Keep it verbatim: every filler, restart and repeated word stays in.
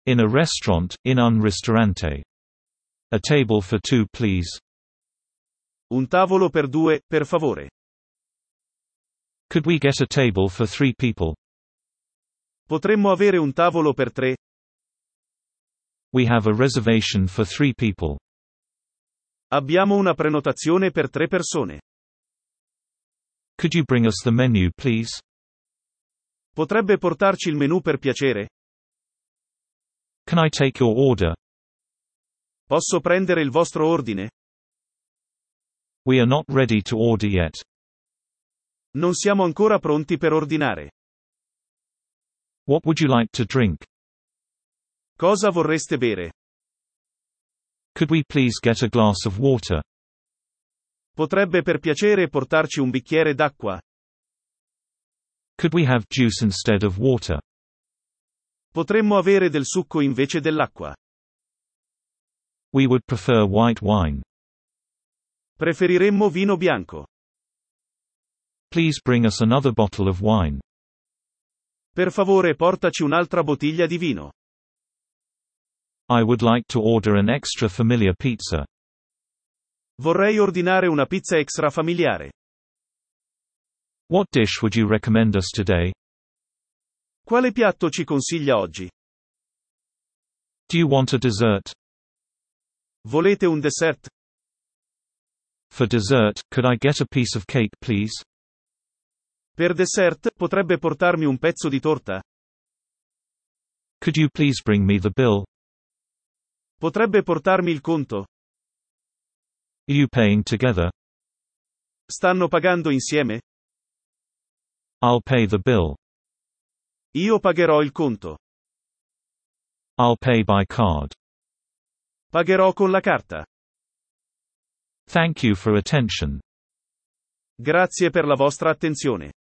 In a restaurant, in un ristorante. A table for two, please. Un tavolo per due, per favore. Could we get a table for three people? Potremmo avere un tavolo per tre? We have a reservation for three people. Abbiamo una prenotazione per tre persone. Could you bring us the menu, please? Potrebbe portarci il menù per piacere? Can I take your order? Posso prendere il vostro ordine? We are not ready to order yet. Non siamo ancora pronti per ordinare. What would you like to drink? Cosa vorreste bere? Could we please get a glass of water? Potrebbe per piacere portarci un bicchiere d'acqua? Could we have juice instead of water? Potremmo avere del succo invece dell'acqua. We would prefer white wine. Preferiremmo vino bianco. Please bring us another bottle of wine. Per favore portaci un'altra bottiglia di vino. I would like to order an extra familiar pizza. Vorrei ordinare una pizza extra familiare. What dish would you recommend us today? Quale piatto ci consiglia oggi? Do you want a dessert? Volete un dessert? For dessert, could I get a piece of cake, please? Per dessert, potrebbe portarmi un pezzo di torta? Could you please bring me the bill? Potrebbe portarmi il conto? Are you paying together? Stanno pagando insieme? I'll pay the bill. Io pagherò il conto. I'll pay by card. Pagherò con la carta. Thank you for attention. Grazie per la vostra attenzione.